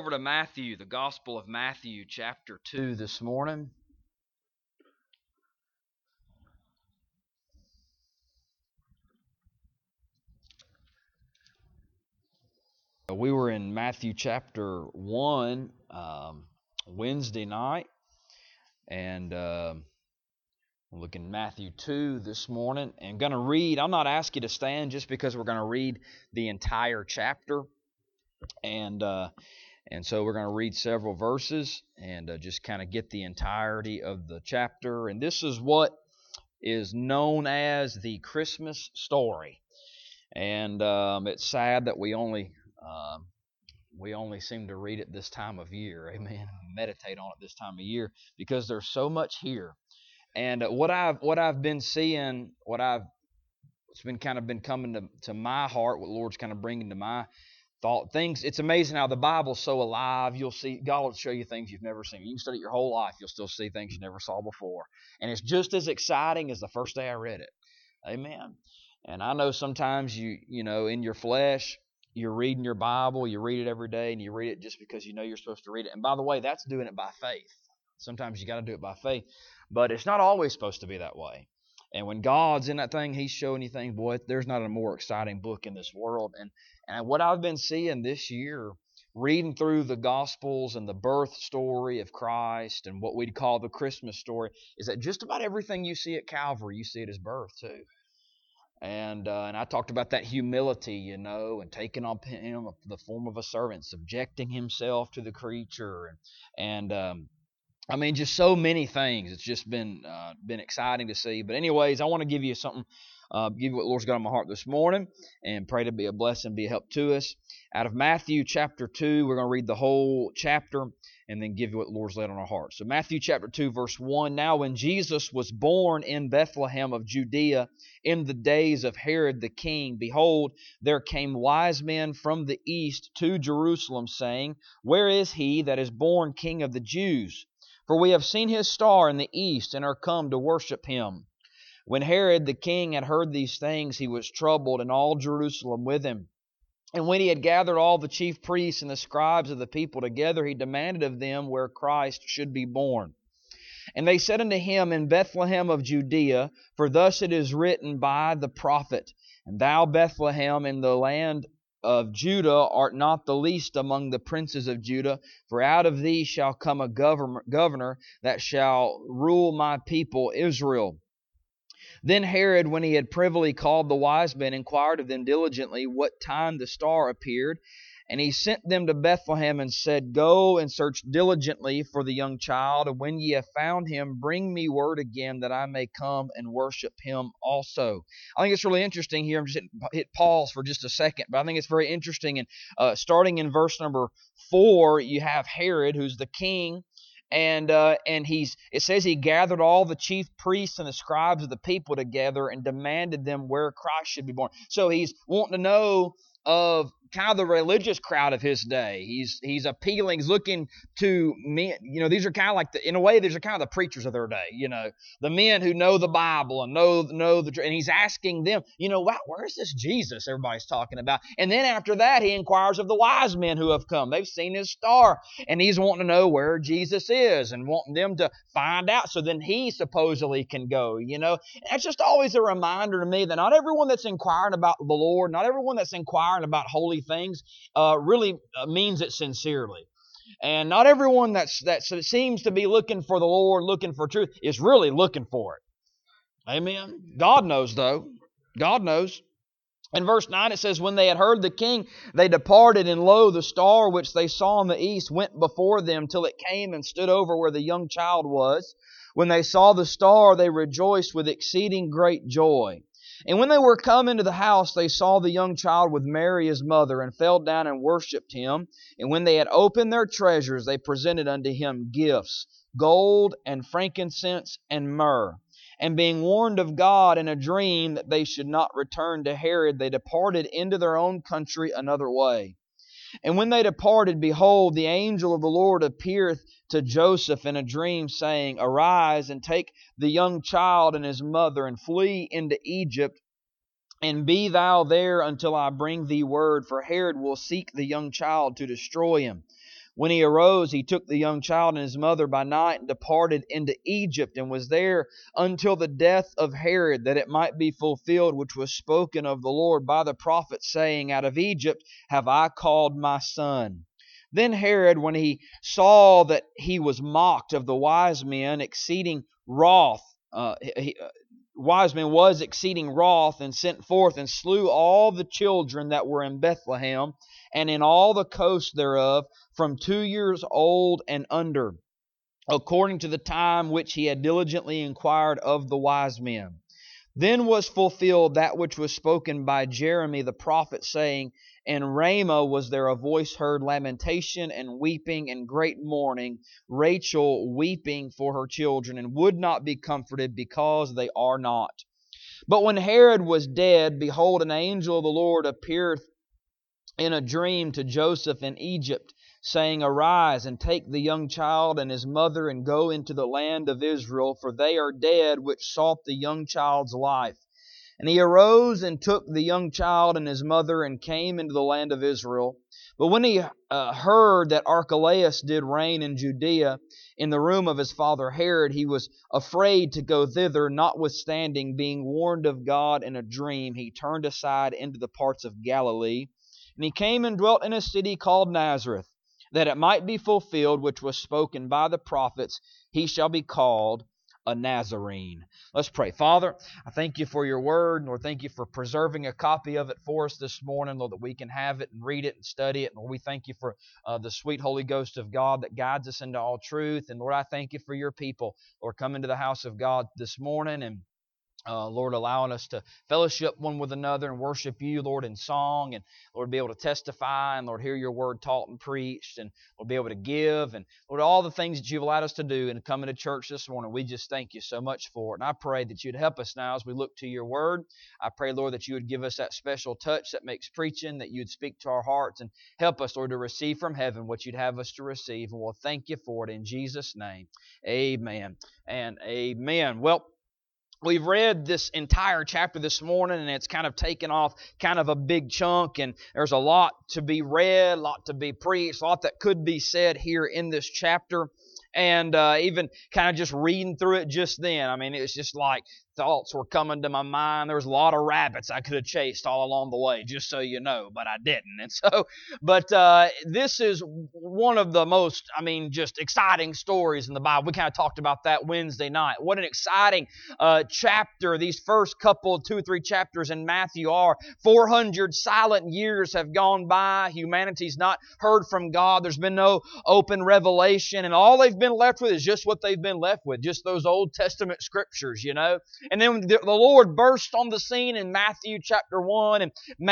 Over to Matthew, the Gospel of Matthew, chapter 2 this morning. We were in Matthew chapter 1 Wednesday night, and looking at Matthew 2 this morning, and going to read. I'll not ask you to stand just because we're going to read the entire chapter, and so we're going to read several verses and just kind of get the entirety of the chapter. And this is what is known as the Christmas story. And it's sad that we only seem to read it this time of year. Amen. Meditate on it this time of year because there's so much here. And what I've been seeing, it's been kind of been coming to my heart, what the Lord's kind of bringing to my thought things. It's amazing how the Bible's so alive. You'll see, God will show you things you've never seen. You can study it your whole life, you'll still see things you never saw before. And it's just as exciting as the first day I read it. Amen. And I know sometimes you know, in your flesh, you're reading your Bible, you read it every day, and you read it just because you know you're supposed to read it. And by the way, that's doing it by faith. Sometimes you got to do it by faith. But it's not always supposed to be that way. And when God's in that thing, He's showing you things, boy, there's not a more exciting book in this world. And what I've been seeing this year, reading through the Gospels and the birth story of Christ and what we'd call the Christmas story, is that just about everything you see at Calvary, you see at His birth too. And I talked about that humility, you know, and taking on Him the form of a servant, subjecting Himself to the creature, and I mean, just so many things. It's just been exciting to see. But anyways, I want to give you something, give you what the Lord's got on my heart this morning, and pray to be a blessing, be a help to us. Out of Matthew chapter 2, we're going to read the whole chapter and then give you what the Lord's laid on our heart. So Matthew chapter 2, verse 1, Now when Jesus was born in Bethlehem of Judea in the days of Herod the king, behold, there came wise men from the east to Jerusalem, saying, Where is he that is born King of the Jews? For we have seen his star in the east, and are come to worship him. When Herod the king had heard these things, he was troubled, and all Jerusalem with him. And when he had gathered all the chief priests and the scribes of the people together, he demanded of them where Christ should be born. And they said unto him, In Bethlehem of Judea, for thus it is written by the prophet, And thou, Bethlehem, in the land of Judah, art not the least among the princes of Judah, for out of thee shall come a governor that shall rule my people Israel. Then Herod, when he had privily called the wise men, inquired of them diligently what time the star appeared. And he sent them to Bethlehem and said, Go and search diligently for the young child, and when ye have found him, bring me word again that I may come and worship him also. I think it's really interesting here. I'm just hit pause for just a second, but I think it's very interesting. And starting in verse number 4, you have Herod, who's the king. And it says he gathered all the chief priests and the scribes of the people together and demanded them where Christ should be born. So he's wanting to know of kind of the religious crowd of his day. He's appealing, he's looking to men. You know, these are kind of like in a way, these are kind of the preachers of their day. You know, the men who know the Bible and know and he's asking them, you know, wow, where's this Jesus everybody's talking about? And then after that, he inquires of the wise men who have come. They've seen his star, and he's wanting to know where Jesus is and wanting them to find out, so then he supposedly can go. You know, that's just always a reminder to me that not everyone that's inquiring about the Lord, not everyone that's inquiring about holy things really means it sincerely. And not everyone that seems to be looking for the Lord, looking for truth, is really looking for it. Amen. God knows, though. God knows. In verse 9 it says, When they had heard the king, they departed, and lo, the star which they saw in the east went before them till it came and stood over where the young child was. When they saw the star, they rejoiced with exceeding great joy. And when they were come into the house, they saw the young child with Mary his mother, and fell down and worshipped him. And when they had opened their treasures, they presented unto him gifts, gold and frankincense and myrrh. And being warned of God in a dream that they should not return to Herod, they departed into their own country another way. And when they departed, behold, the angel of the Lord appeareth to Joseph in a dream, saying, Arise, and take the young child and his mother, and flee into Egypt, and be thou there until I bring thee word, for Herod will seek the young child to destroy him. When he arose, he took the young child and his mother by night and departed into Egypt, and was there until the death of Herod, that it might be fulfilled which was spoken of the Lord by the prophet, saying, Out of Egypt have I called my son. Then Herod, when he saw that he was mocked of the wise men, exceeding wroth, wise men was exceeding wroth, and sent forth and slew all the children that were in Bethlehem, and in all the coast thereof, from 2 years old and under, according to the time which he had diligently inquired of the wise men. Then was fulfilled that which was spoken by Jeremy the prophet, saying, In Ramah was there a voice heard, lamentation and weeping and great mourning, Rachel weeping for her children, and would not be comforted, because they are not. But when Herod was dead, behold, an angel of the Lord appeared in a dream to Joseph in Egypt, saying, Arise, and take the young child and his mother, and go into the land of Israel, for they are dead which sought the young child's life. And he arose and took the young child and his mother, and came into the land of Israel. But when he heard that Archelaus did reign in Judea, in the room of his father Herod, he was afraid to go thither, notwithstanding, being warned of God in a dream, he turned aside into the parts of Galilee. And he came and dwelt in a city called Nazareth, that it might be fulfilled which was spoken by the prophets, He shall be called a Nazarene. Let's pray. Father, I thank You for Your Word. Lord, thank You for preserving a copy of it for us this morning, Lord, that we can have it and read it and study it. Lord, we thank You for the sweet Holy Ghost of God that guides us into all truth. And Lord, I thank You for Your people, Lord, come into the house of God this morning, and Lord, allowing us to fellowship one with another and worship You, Lord, in song, and Lord, be able to testify, and Lord, hear Your Word taught and preached, and Lord, be able to give, and Lord, all the things that You've allowed us to do and coming to church this morning. We just thank You so much for it. And I pray that You'd help us now as we look to Your Word. I pray, Lord, that You would give us that special touch that makes preaching, that You'd speak to our hearts and help us, Lord, to receive from heaven what You'd have us to receive. And we'll thank You for it in Jesus' name. Amen and amen. Well, we've read this entire chapter this morning, and it's kind of taken off kind of a big chunk, and there's a lot to be read, a lot to be preached, a lot that could be said here in this chapter. And even kind of just reading through it just then, I mean, it was just like thoughts were coming to my mind. There was a lot of rabbits I could have chased all along the way, just so you know, but I didn't. And so, but this is one of the most, I mean, just exciting stories in the Bible. We kind of talked about that Wednesday night. What an exciting chapter these first couple, 2 or 3 chapters in Matthew are. 400 silent years have gone by. Humanity's not heard from God. There's been no open revelation, and all they've been left with is just what they've been left with, just those Old Testament scriptures, you know. And then the Lord burst on the scene in Matthew chapter 1, and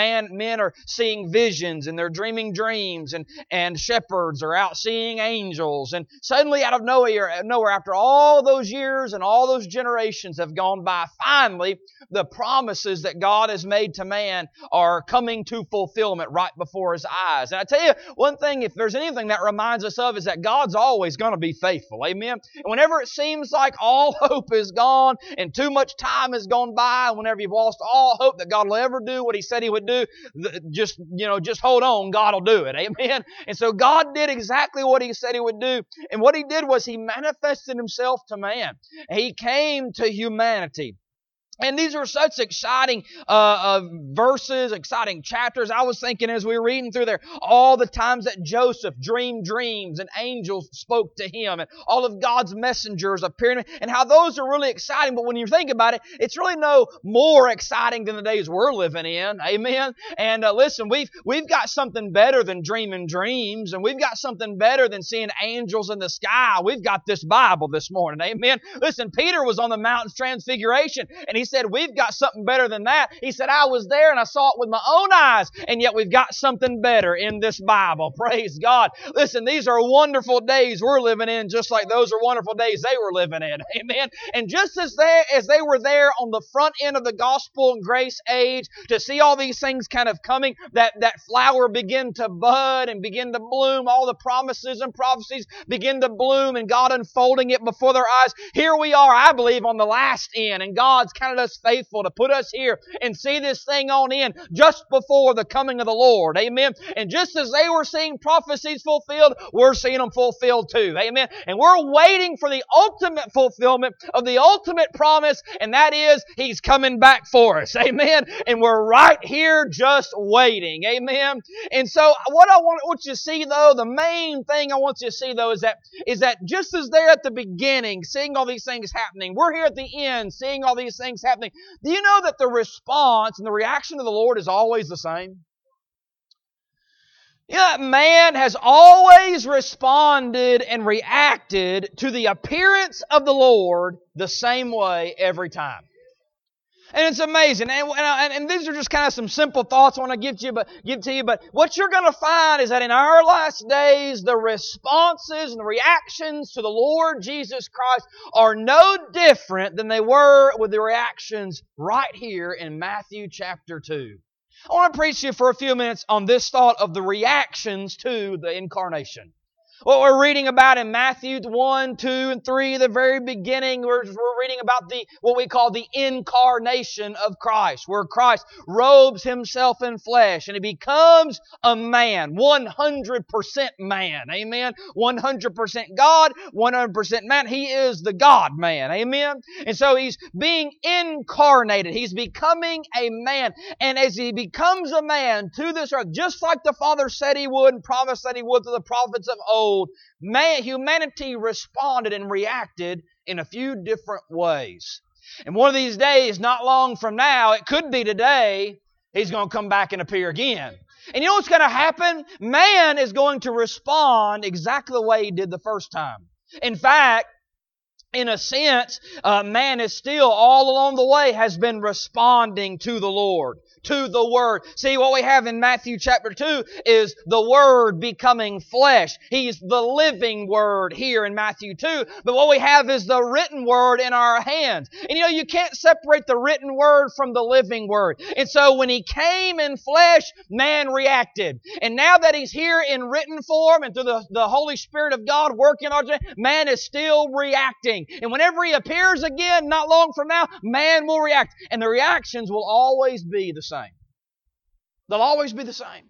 men are seeing visions, and they're dreaming dreams, and shepherds are out seeing angels. And suddenly out of nowhere, after all those years and all those generations have gone by, finally the promises that God has made to man are coming to fulfillment right before his eyes. And I tell you, one thing, if there's anything that reminds us of, is that God's always going to be faithful. Amen? And whenever it seems like all hope is gone and too much time has gone by, and whenever you've lost all hope that God will ever do what He said He would do, just hold on, God will do it. Amen? And so God did exactly what He said He would do. And what He did was He manifested Himself to man. He came to humanity. And these are such exciting verses, exciting chapters. I was thinking as we were reading through there, all the times that Joseph dreamed dreams and angels spoke to him, and all of God's messengers appeared, and how those are really exciting. But when you think about it, it's really no more exciting than the days we're living in. Amen? And listen, we've got something better than dreaming dreams, and we've got something better than seeing angels in the sky. We've got this Bible this morning. Amen? Listen, Peter was on the mountain's transfiguration, and he said, we've got something better than that. He said, I was there and I saw it with my own eyes, and yet we've got something better in this Bible. Praise God. Listen, these are wonderful days we're living in, just like those are wonderful days they were living in. Amen. And just as they were there on the front end of the gospel and grace age, to see all these things kind of coming, that flower begin to bud and begin to bloom, all the promises and prophecies begin to bloom, and God unfolding it before their eyes. Here we are, I believe, on the last end, and God's kind of us faithful to put us here and see this thing on in just before the coming of the Lord. Amen. And just as they were seeing prophecies fulfilled, we're seeing them fulfilled too. Amen. And we're waiting for the ultimate fulfillment of the ultimate promise, and that is He's coming back for us. Amen. And we're right here just waiting. Amen. And so what I want you to see, though, the main thing I want you to see, though, is that just as they're at the beginning, seeing all these things happening, we're here at the end, seeing all these things happening. Do you know that the response and the reaction of the Lord is always the same? You know, man has always responded and reacted to the appearance of the Lord the same way every time. And it's amazing. And these are just kind of some simple thoughts I want to give to you. But what you're going to find is that in our last days, the responses and the reactions to the Lord Jesus Christ are no different than they were with the reactions right here in Matthew chapter 2. I want to preach to you for a few minutes on this thought of the reactions to the incarnation. What we're reading about in Matthew 1, 2, and 3, the very beginning, we're reading about what we call the incarnation of Christ, where Christ robes Himself in flesh and He becomes a man, 100% man, amen? 100% God, 100% man. He is the God-man, amen? And so He's being incarnated. He's becoming a man. And as He becomes a man to this earth, just like the Father said He would and promised that He would to the prophets of old, humanity responded and reacted in a few different ways. And one of these days, not long from now, it could be today, He's going to come back and appear again. And you know what's going to happen? Man is going to respond exactly the way he did the first time. In fact, in a sense, man is still all along the way has been responding to the Lord, to the Word. See, what we have in Matthew chapter 2 is the Word becoming flesh. He's the living Word here in Matthew 2. But what we have is the written Word in our hands. And you know, you can't separate the written Word from the living Word. And so when He came in flesh, man reacted. And now that He's here in written form and through the Holy Spirit of God working on it, man is still reacting. And whenever He appears again, not long from now, man will react. And the reactions will always be the same. They'll always be the same.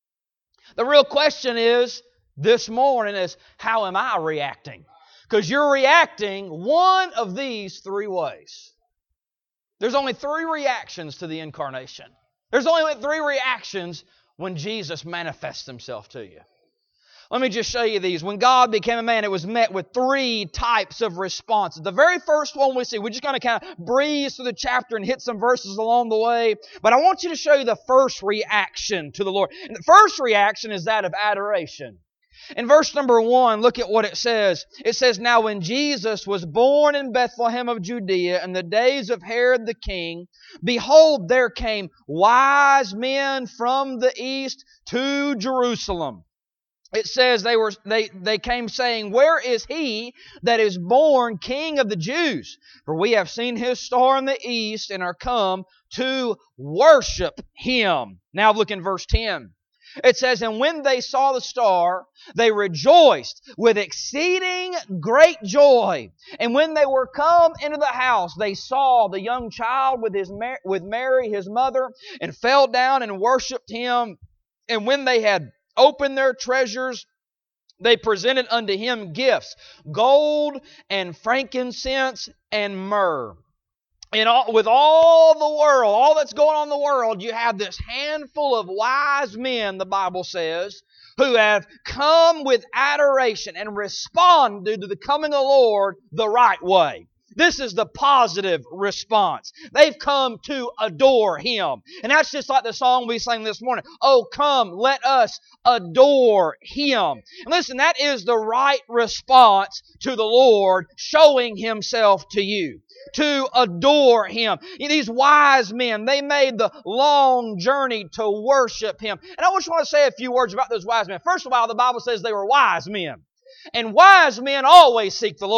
The real question is, this morning, is how am I reacting? Because you're reacting one of these three ways. There's only three reactions to the incarnation. There's only three reactions when Jesus manifests Himself to you. Let me just show you these. When God became a man, it was met with three types of responses. The very first one we see, we're just going to kind of breeze through the chapter and hit some verses along the way. But I want you to show you the first reaction to the Lord. And the first reaction is that of adoration. In verse number 1, look at what it says. It says, "Now when Jesus was born in Bethlehem of Judea in the days of Herod the king, behold, there came wise men from the east to Jerusalem." It says they came saying, "Where is He that is born King of the Jews? For we have seen His star in the east and are come to worship Him." Now look in verse 10. It says, "And when they saw the star, they rejoiced with exceeding great joy. And when they were come into the house, they saw the young child with Mary His mother, and fell down and worshipped Him. And when they had opened their treasures, they presented unto Him gifts, gold and frankincense and myrrh." And with all the world, all that's going on in the world, you have this handful of wise men, the Bible says, who have come with adoration and responded to the coming of the Lord the right way. This is the positive response. They've come to adore Him. And that's just like the song we sang this morning. "Oh, come, let us adore Him." And listen, that is the right response to the Lord showing Himself to you. To adore Him. These wise men, they made the long journey to worship Him. And I just want to say a few words about those wise men. First of all, the Bible says they were wise men. And wise men always seek the Lord.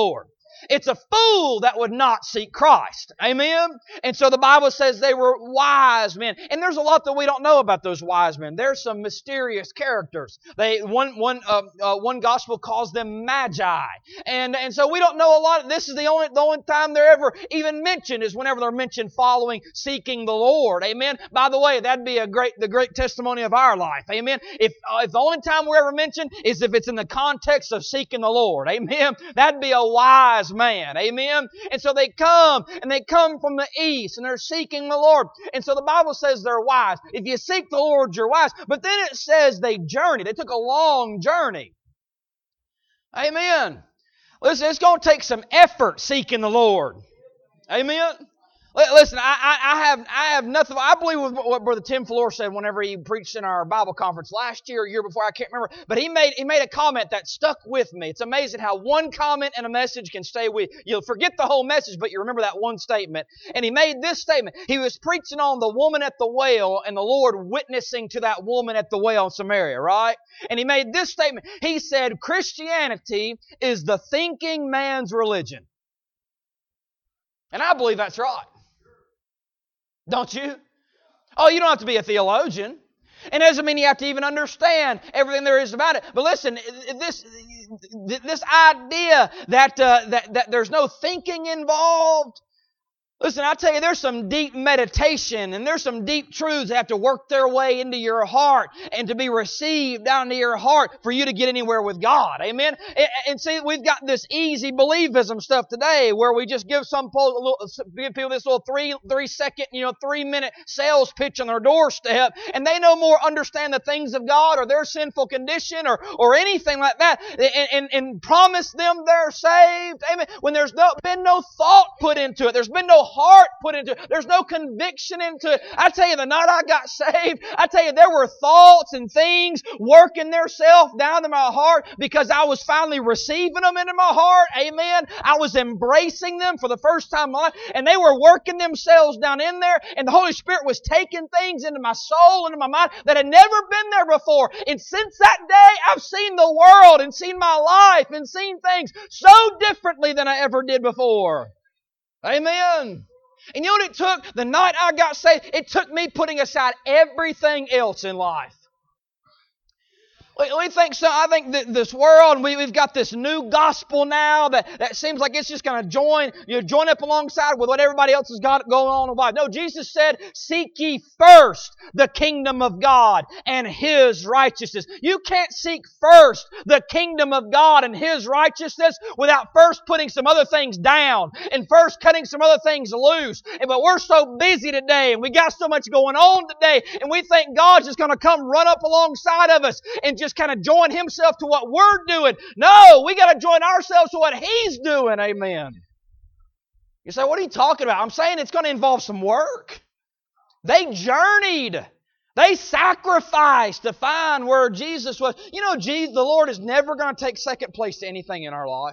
It's a fool that would not seek Christ. Amen? And so the Bible says they were wise men. And there's a lot that we don't know about those wise men. There's some mysterious characters. One gospel calls them magi. And so we don't know a lot. This is the only time they're ever even mentioned is whenever they're mentioned following, seeking the Lord. Amen? By the way, that'd be the great testimony of our life. Amen? If the only time we're ever mentioned is if it's in the context of seeking the Lord. Amen? That'd be a wise man. Amen? And so they come from the east and they're seeking the Lord. And so the Bible says they're wise. If you seek the Lord, you're wise. But then it says they journeyed. They took a long journey. Amen. Listen, it's going to take some effort seeking the Lord. Amen. Listen, I have nothing. I believe with what Brother Tim Fleur said whenever he preached in our Bible conference last year or year before, I can't remember. But he made a comment that stuck with me. It's amazing how one comment and a message can stay with you. You'll forget the whole message, but you remember that one statement. And he made this statement. He was preaching on the woman at the well and the Lord witnessing to that woman at the well in Samaria, right? And he made this statement. He said, Christianity is the thinking man's religion. And I believe that's right. Don't you? Oh, you don't have to be a theologian. And it doesn't mean you have to even understand everything there is about it. But listen, this idea that there's no thinking involved. Listen, I tell you, there's some deep meditation and there's some deep truths that have to work their way into your heart and to be received down into your heart for you to get anywhere with God. Amen? And see, we've got this easy believism stuff today where we just give give people this little 3-second, 3-minute sales pitch on their doorstep, and they no more understand the things of God or their sinful condition or anything like that and promise them they're saved. Amen? When there's been no thought put into it. There's been no heart put into it. There's no conviction into it. I tell you, the night I got saved, I tell you, there were thoughts and things working themselves down to my heart because I was finally receiving them into my heart. Amen. I was embracing them for the first time in my life, and they were working themselves down in there, and the Holy Spirit was taking things into my soul, into my mind that had never been there before. And since that day, I've seen the world and seen my life and seen things so differently than I ever did before. Amen. And you know what it took? The night I got saved, it took me putting aside everything else in life. I think that this world, we've got this new gospel now that seems like it's just going to join up alongside with what everybody else has got going on in life. No, Jesus said, seek ye first the kingdom of God and His righteousness. You can't seek first the kingdom of God and His righteousness without first putting some other things down and first cutting some other things loose. But we're so busy today and we got so much going on today, and we think God's just going to come run up alongside of us and just kind of join Himself to what we're doing. No, we got to join ourselves to what He's doing. Amen. You say, what are you talking about? I'm saying it's going to involve some work. They journeyed. They sacrificed to find where Jesus was. You know, the Lord is never going to take second place to anything in our life.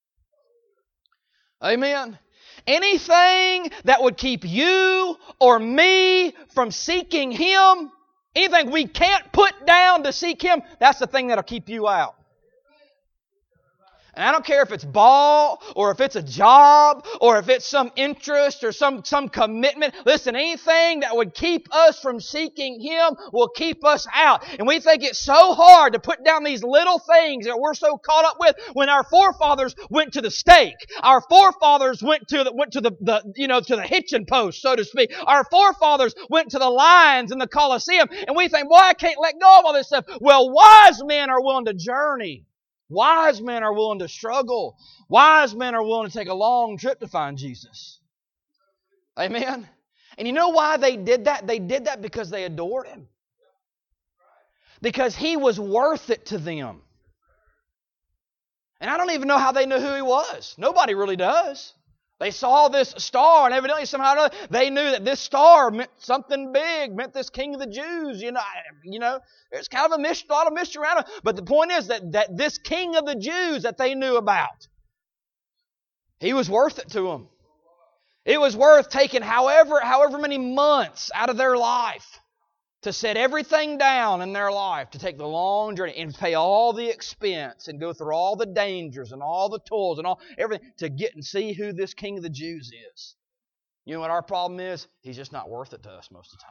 Amen. Anything that would keep you or me from seeking Him, anything we can't put down to seek Him, that's the thing that'll keep you out. And I don't care if it's ball or if it's a job or if it's some interest or some commitment. Listen, anything that would keep us from seeking Him will keep us out. And we think it's so hard to put down these little things that we're so caught up with. When our forefathers went to the stake, our forefathers went to the hitching post, so to speak. Our forefathers went to the lions in the Colosseum, and we think, boy, I can't let go of all this stuff. Well, wise men are willing to journey. Wise men are willing to struggle. Wise men are willing to take a long trip to find Jesus. Amen? And you know why they did that? They did that because they adored Him. Because He was worth it to them. And I don't even know how they knew who He was. Nobody really does. They saw this star, and evidently somehow or another, they knew that this star meant something big, meant this King of the Jews. There's kind of a lot of mystery around it. But the point is that this King of the Jews that they knew about, He was worth it to them. It was worth taking however many months out of their life to set everything down in their life, to take the long journey and pay all the expense and go through all the dangers and all the toils and all everything to get and see who this King of the Jews is. You know what our problem is? He's just not worth it to us most of the time.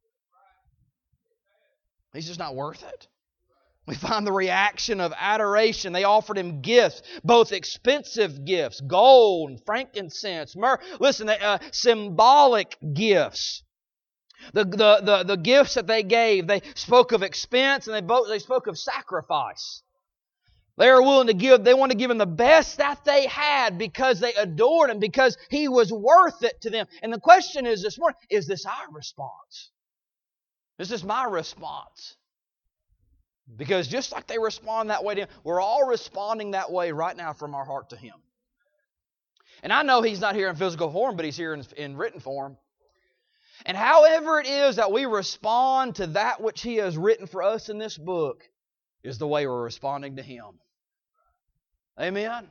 He's just not worth it. We find the reaction of adoration. They offered Him gifts, both expensive gifts, gold, frankincense, myrrh. Listen, symbolic gifts. The gifts that they gave, they spoke of expense and they spoke of sacrifice. They were willing to give, they wanted to give Him the best that they had because they adored Him, because He was worth it to them. And the question is this morning, is this our response? Is this my response? Because just like they respond that way to Him, we're all responding that way right now from our heart to Him. And I know He's not here in physical form, but He's here in written form. And however it is that we respond to that which He has written for us in this book is the way we're responding to Him. Amen?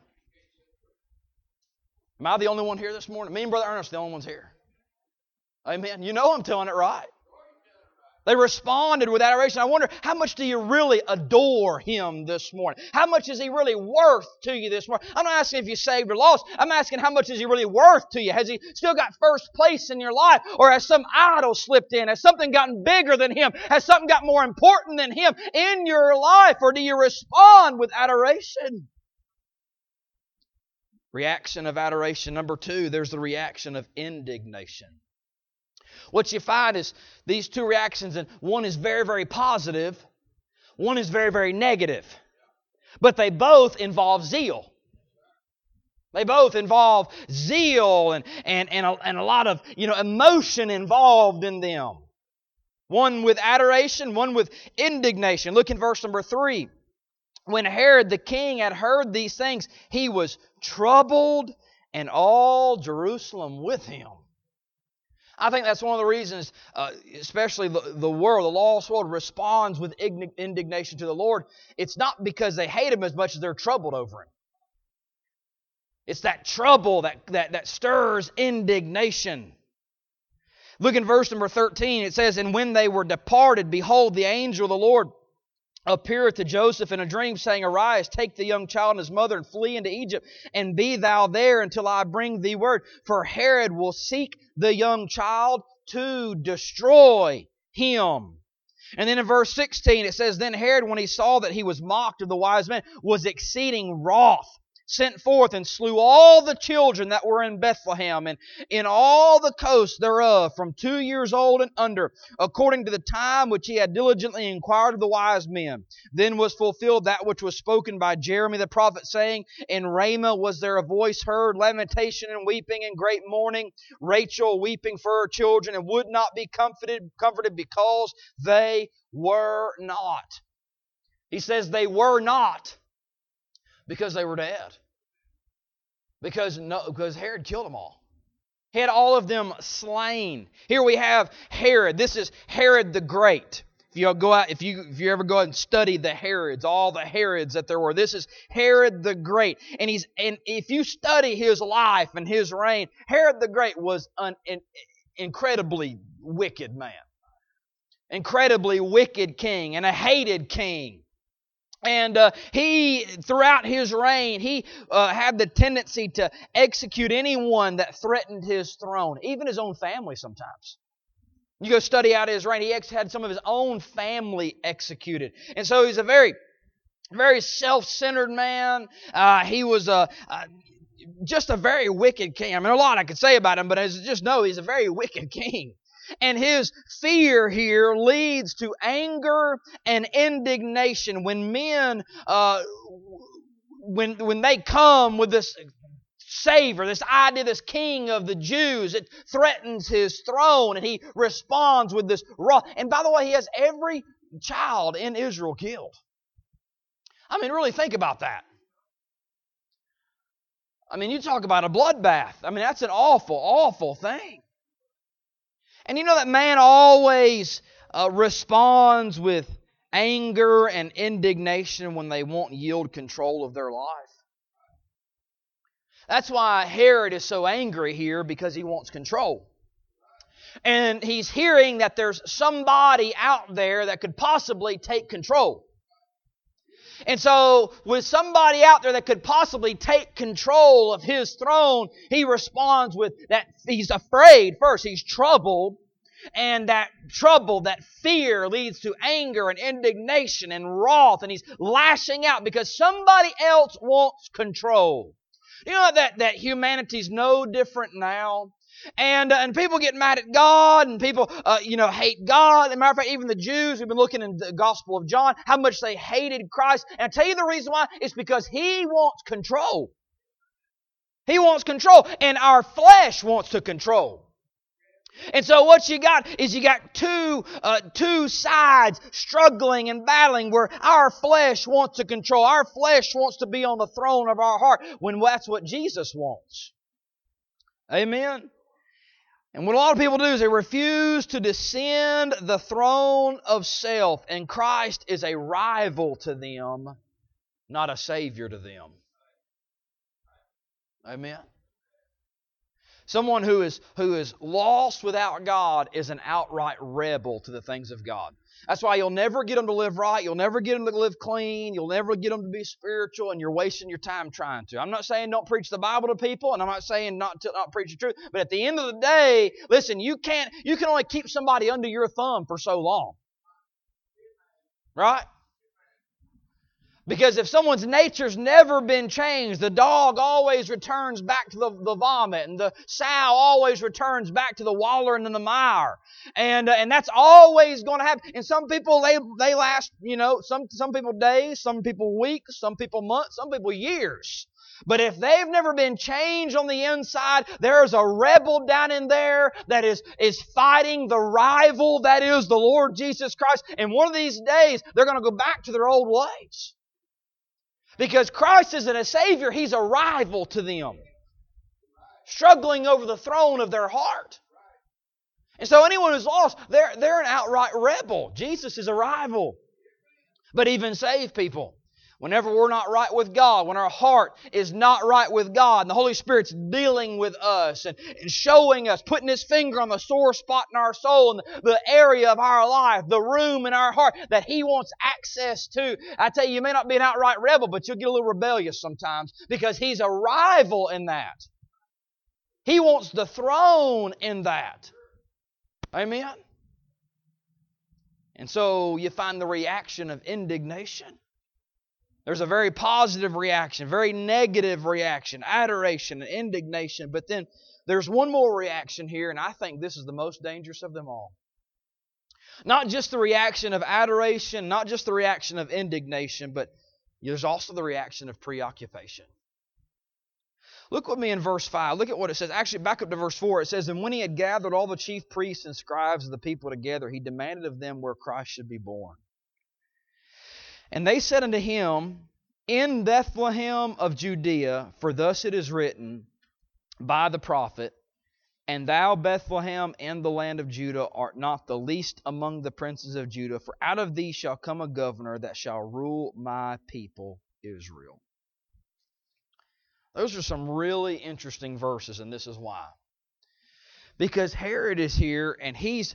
Am I the only one here this morning? Me and Brother Ernest are the only ones here. Amen? You know I'm telling it right. They responded with adoration. I wonder, how much do you really adore Him this morning? How much is He really worth to you this morning? I'm not asking if you're saved or lost. I'm asking how much is He really worth to you? Has He still got first place in your life? Or has some idol slipped in? Has something gotten bigger than Him? Has something got more important than Him in your life? Or do you respond with adoration? Reaction of adoration. Number 2, there's the reaction of indignation. What you find is these two reactions, and one is very, very positive, one is very, very negative. But they both involve zeal. They both involve zeal and a lot of emotion involved in them. One with adoration, one with indignation. Look in verse number 3. When Herod the king had heard these things, he was troubled, and all Jerusalem with him. I think that's one of the reasons, especially the world, the lost world, responds with indignation to the Lord. It's not because they hate Him as much as they're troubled over Him. It's that trouble that stirs indignation. Look in verse number 13. It says, "And when they were departed, behold, the angel of the Lord appeareth to Joseph in a dream, saying, Arise, take the young child and his mother, and flee into Egypt, and be thou there until I bring thee word. For Herod will seek the young child to destroy him." And then in verse 16 it says, "Then Herod, when he saw that he was mocked of the wise men, was exceeding wroth, sent forth and slew all the children that were in Bethlehem and in all the coast thereof, from 2 years old and under, according to the time which he had diligently inquired of the wise men. Then was fulfilled that which was spoken by Jeremy the prophet, saying, In Ramah was there a voice heard, lamentation and weeping and great mourning, Rachel weeping for her children, and would not be comforted because they were not." He says they were not because they were dead. Because Herod killed them all. He had all of them slain. Here we have Herod. This is Herod the Great. If you ever go out and study the Herods, all the Herods that there were, this is Herod the Great. And if you study his life and his reign, Herod the Great was an incredibly wicked man. Incredibly wicked king and a hated king. And he, throughout his reign, he had the tendency to execute anyone that threatened his throne, even his own family sometimes. You go study out his reign, he had some of his own family executed. And so he's a very, very self-centered man. He was just a very wicked king. I mean, a lot I could say about him, but just know he's a very wicked king. And his fear here leads to anger and indignation when men, when they come with this Savior, this idea, this King of the Jews, it threatens his throne, and he responds with this wrath. And by the way, he has every child in Israel killed. I mean, really think about that. I mean, you talk about a bloodbath. I mean, that's an awful, awful thing. And you know that man always responds with anger and indignation when they won't yield control of their life. That's why Herod is so angry here, because he wants control. And he's hearing that there's somebody out there that could possibly take control. And so, with somebody out there that could possibly take control of his throne, he responds with that he's afraid first. He's troubled. And that trouble, that fear leads to anger and indignation and wrath. And he's lashing out because somebody else wants control. You know that humanity's no different now. And people get mad at God, and people hate God. As a matter of fact, even the Jews, we've been looking in the Gospel of John, how much they hated Christ. And I tell you the reason why, it's because He wants control. He wants control, and our flesh wants to control. And so what you got is you got two sides struggling and battling where our flesh wants to control. Our flesh wants to be on the throne of our heart when that's what Jesus wants. Amen? And what a lot of people do is they refuse to descend the throne of self. And Christ is a rival to them, not a Savior to them. Amen? Someone who is lost without God is an outright rebel to the things of God. That's why you'll never get them to live right. You'll never get them to live clean. You'll never get them to be spiritual, and you're wasting your time trying to. I'm not saying don't preach the Bible to people, and I'm not saying not preach the truth. But at the end of the day, listen, you can only keep somebody under your thumb for so long. Right? Because if someone's nature's never been changed, the dog always returns back to the vomit, and the sow always returns back to the wallowing in the mire, and that's always going to happen. And some people they last, some people days, some people weeks, some people months, some people years. But if they've never been changed on the inside, there's a rebel down in there that is fighting the rival that is the Lord Jesus Christ. And one of these days, they're going to go back to their old ways. Because Christ isn't a Savior, He's a rival to them, struggling over the throne of their heart. And so anyone who's lost, they're an outright rebel. Jesus is a rival. But even saved people, whenever we're not right with God, when our heart is not right with God, and the Holy Spirit's dealing with us and showing us, putting His finger on the sore spot in our soul and the area of our life, the room in our heart that He wants access to. I tell you may not be an outright rebel, but you'll get a little rebellious sometimes because He's a rival in that. He wants the throne in that. Amen? And so you find the reaction of indignation. There's a very positive reaction, very negative reaction, adoration and indignation. But then there's one more reaction here, and I think this is the most dangerous of them all. Not just the reaction of adoration, not just the reaction of indignation, but there's also the reaction of preoccupation. Look with me in verse 5. Look at what it says. Actually, back up to verse 4. It says, "And when He had gathered all the chief priests and scribes of the people together, He demanded of them where Christ should be born. And they said unto Him, In Bethlehem of Judea, for thus it is written by the prophet, And thou, Bethlehem, in the land of Judah, art not the least among the princes of Judah, for out of thee shall come a governor that shall rule my people Israel." Those are some really interesting verses, and this is why. Because Herod is here, and he's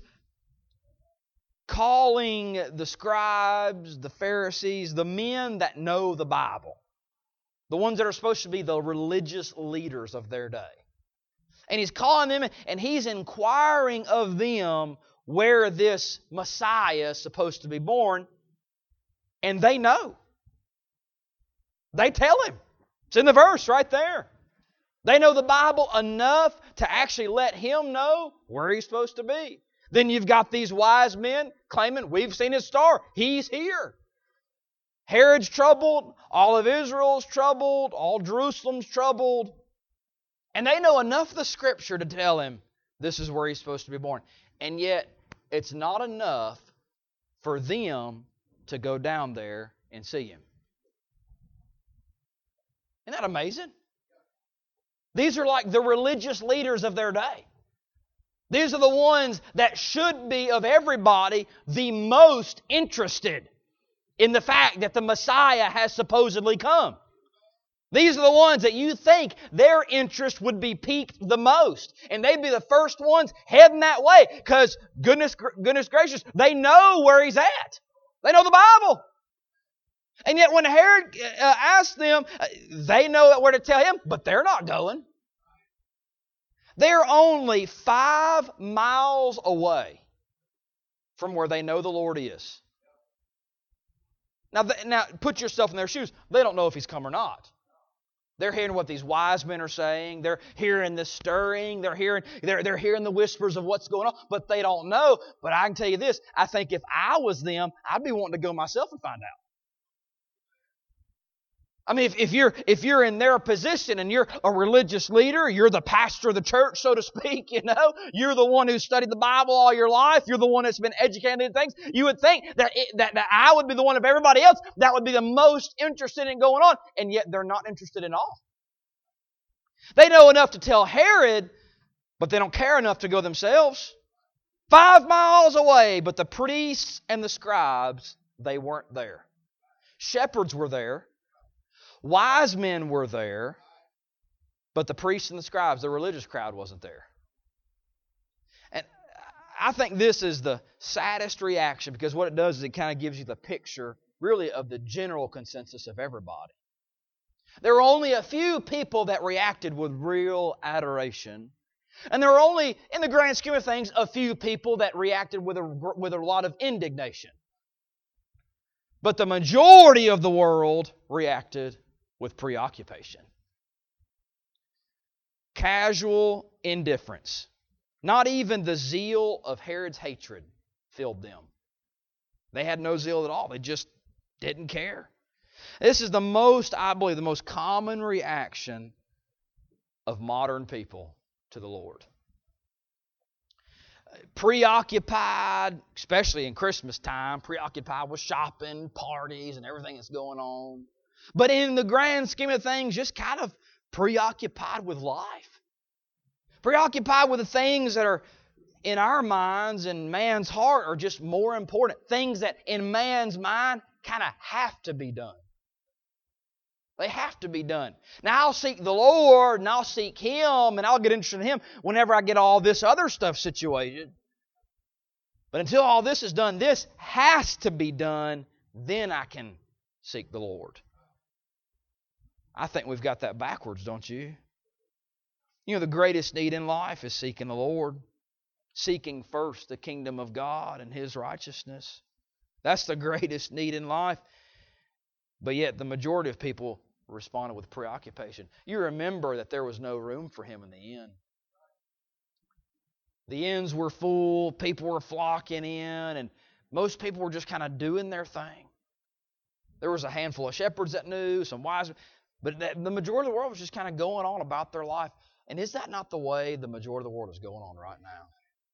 calling the scribes, the Pharisees, the men that know the Bible, the ones that are supposed to be the religious leaders of their day. And he's calling them, and he's inquiring of them where this Messiah is supposed to be born. And they know. They tell him. It's in the verse right there. They know the Bible enough to actually let him know where he's supposed to be. Then you've got these wise men claiming, we've seen His star. He's here. Herod's troubled. All of Israel's troubled. All Jerusalem's troubled. And they know enough of the Scripture to tell him this is where he's supposed to be born. And yet, it's not enough for them to go down there and see Him. Isn't that amazing? These are like the religious leaders of their day. These are the ones that should be, of everybody, the most interested in the fact that the Messiah has supposedly come. These are the ones that you think their interest would be piqued the most. And they'd be the first ones heading that way. Because, goodness gracious, they know where he's at. They know the Bible. And yet when Herod asked them, they know where to tell him, but they're not going. They're only 5 miles away from where they know the Lord is. Now, put yourself in their shoes. They don't know if he's come or not. They're hearing what these wise men are saying. They're hearing the stirring. They're hearing the whispers of what's going on, but they don't know. But I can tell you this, I think if I was them, I'd be wanting to go myself and find out. I mean, if you're in their position and you're a religious leader, you're the pastor of the church, so to speak, you're the one who studied the Bible all your life, you're the one that's been educated in things, you would think that I would be the one of everybody else that would be the most interested in going on, and yet they're not interested at all. They know enough to tell Herod, but they don't care enough to go themselves. 5 miles away, but the priests and the scribes, they weren't there. Shepherds were there. Wise men were there, but the priests and the scribes, the religious crowd, wasn't there. And I think this is the saddest reaction, because what it does is it kind of gives you the picture, really, of the general consensus of everybody. There were only a few people that reacted with real adoration, and there were only, in the grand scheme of things, a few people that reacted with a lot of indignation. But the majority of the world reacted with preoccupation. Casual indifference. Not even the zeal of Herod's hatred filled them. They had no zeal at all. They just didn't care. This is I believe, the most common reaction of modern people to the Lord. Preoccupied, especially in Christmas time, preoccupied with shopping, parties, and everything that's going on. But in the grand scheme of things, just kind of preoccupied with life. Preoccupied with the things that are in our minds and man's heart are just more important. Things that in man's mind kind of have to be done. They have to be done. Now I'll seek the Lord and I'll seek Him and I'll get interested in Him whenever I get all this other stuff situated. But until all this is done, this has to be done, then I can seek the Lord. I think we've got that backwards, don't you? The greatest need in life is seeking the Lord. Seeking first the kingdom of God and His righteousness. That's the greatest need in life. But yet the majority of people responded with preoccupation. You remember that there was no room for Him in the inn. The inns were full, people were flocking in, and most people were just kind of doing their thing. There was a handful of shepherds that knew, some wise men, but the majority of the world was just kind of going on about their life. And is that not the way the majority of the world is going on right now?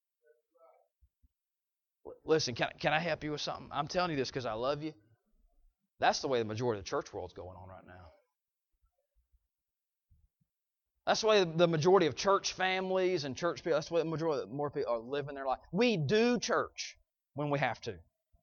Listen, can I help you with something? I'm telling you this because I love you. That's the way the majority of the church world is going on right now. That's the way the majority of church families and church people, that's the way the majority more people are living their life. We do church when we have to.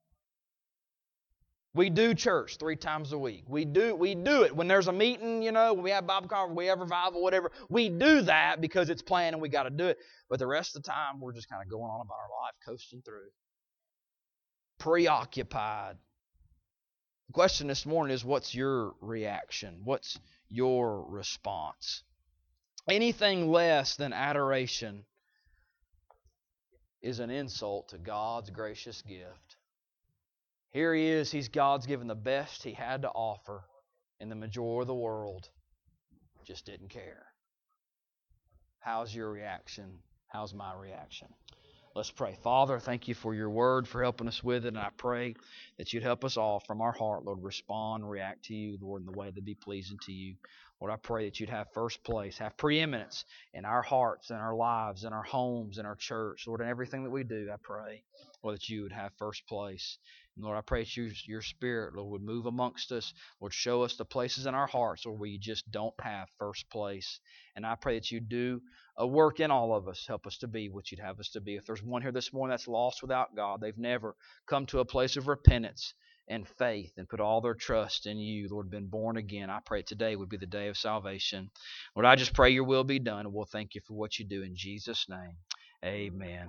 We do church 3 times a week. We do it when there's a meeting, when we have Bible conference, we have revival, whatever. We do that because it's planned and we got to do it. But the rest of the time, we're just kind of going on about our life, coasting through. Preoccupied. The question this morning is, what's your reaction? What's your response? Anything less than adoration is an insult to God's gracious gift. Here He is. God's given the best He had to offer, and the majority of the world just didn't care. How's your reaction? How's my reaction? Let's pray. Father, thank You for Your word, for helping us with it, and I pray that You'd help us all from our heart, Lord, respond, react to You, Lord, in the way that be pleasing to You. Lord, I pray that You'd have first place, have preeminence in our hearts, in our lives, in our homes, in our church, Lord, in everything that we do. I pray, Lord, that You would have first place. And Lord, I pray that Your Spirit, Lord, would move amongst us. Lord, show us the places in our hearts where You just don't have first place. And I pray that You do a work in all of us. Help us to be what You'd have us to be. If there's one here this morning that's lost without God, they've never come to a place of repentance and faith and put all their trust in you, Lord, been born again, I pray today would be the day of salvation. Lord, I just pray your will be done, and we'll thank you for what you do in Jesus' name. Amen.